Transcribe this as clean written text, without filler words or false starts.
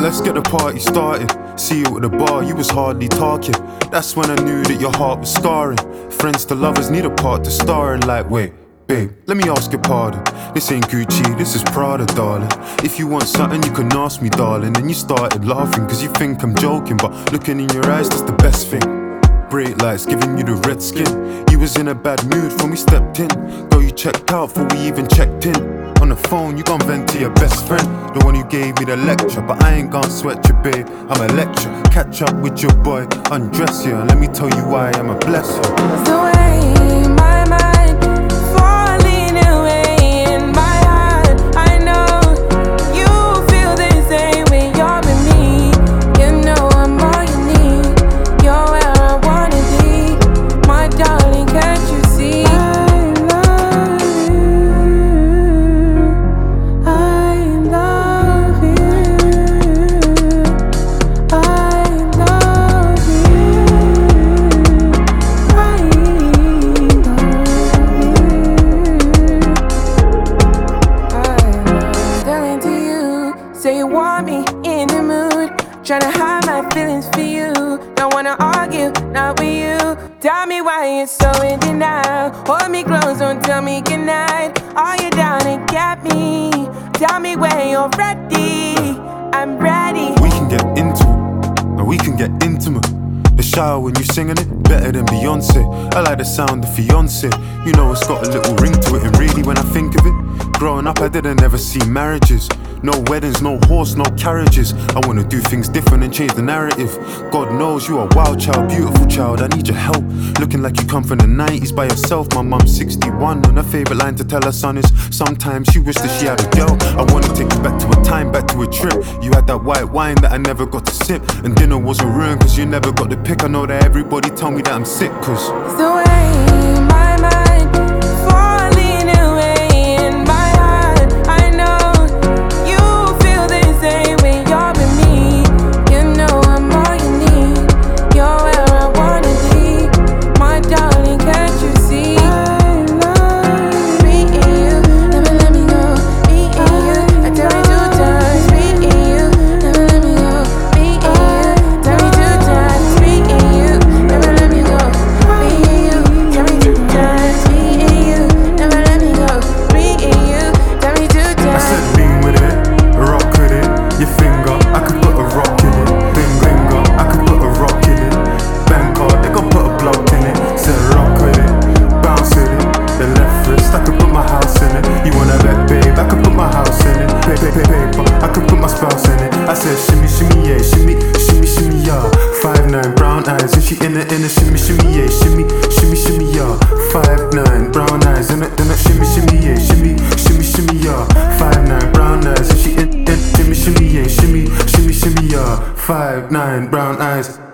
let's get the party started. See you at the bar, you was hardly talking. That's when I knew that your heart was scarring. Friends to lovers need a part to star in. Like, wait, babe, let me ask your pardon. This ain't Gucci, this is Prada, darling. If you want something, you can ask me, darling. And you started laughing, cause you think I'm joking. But looking in your eyes, that's the best thing. Bright lights giving you the red skin. You was in a bad mood when we stepped in. Girl, you checked out before we even checked in. On the phone, you gon' vent to your best friend, the one who gave me the lecture. But I ain't gon' sweat you, babe, I'm a lecture. Catch up with your boy, undress you, and let me tell you why I'm a blesser. The way my mind falling away in my heart, I know you feel the same when you're with me. You know I'm all you need, you're where I wanna be. My darling, can't you see? Say you want me in the mood, tryna hide my feelings for you. Don't wanna argue, not with you. Tell me why you're so in denial. Hold me close, don't tell me goodnight. Are you down to get me? Tell me when you're ready. I'm ready. We can get into it, and we can get intimate. The shower when you singing it, better than Beyonce. I like the sound of fiance. You know it's got a little ring to it. And really when I think of it, growing up I didn't ever see marriages. No weddings, no horse, no carriages. I wanna do things different and change the narrative. God knows you are a wild child, beautiful child, I need your help. Looking like you come from the 90s by yourself. My mum's 61 and her favourite line to tell her son is sometimes she wished that she had a girl. I wanna take you back to a time, back to a trip. You had that white wine that I never got to sip. And dinner wasn't ruined cause you never got the pick. I know that everybody tell me that I'm sick cause the way my mind falling away in my heart, I know you feel the same when you're with me. You know I'm all you need, you're where I wanna be. My darling, can't you see? I love me and you, never let me go. Me and you, I tell me 2 times. Me and you, never let me go. Me and you, tell me 2 times. Me and you, never let me go. Me and you, tell me 2 times. Me and you, never let me go. Me and you, tell me 2 times. I said lean with it, rock with it. Your finger, I could put a rock in it. Finger, I could put a rock in it. Bank card, they gon' put a block in it. Said rock with it, bounce with it. The left wrist, I could put my house in it. You wanna bet, babe, I could put my house in it. Paper, I could put my spouse in it. I said shimmy, shimmy, yeah, shimmy, shimmy, shimmy, yeah. 5'9", brown eyes, and she in the shimmy, shimmy, yeah, shimmy, shimmy, shimmy, yeah. 5'9", brown eyes, in the shimmy, shimmy, yeah, shimmy, shimmy, shimmy, yeah. 5'9", brown eyes, and she in shimmy, shimmy, yeah, shimmy, shimmy, shimmy, yeah. 5'9", brown eyes.